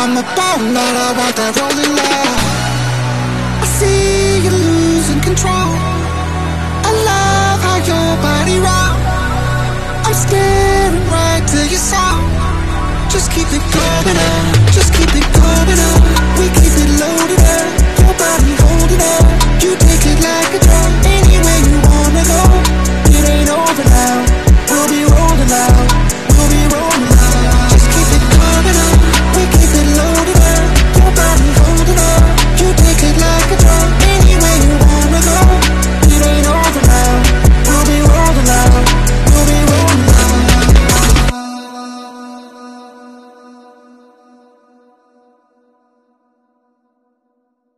I'm a bottom night, I want that rolling loud. I see you losing control. I love how your body rock. I'm staring right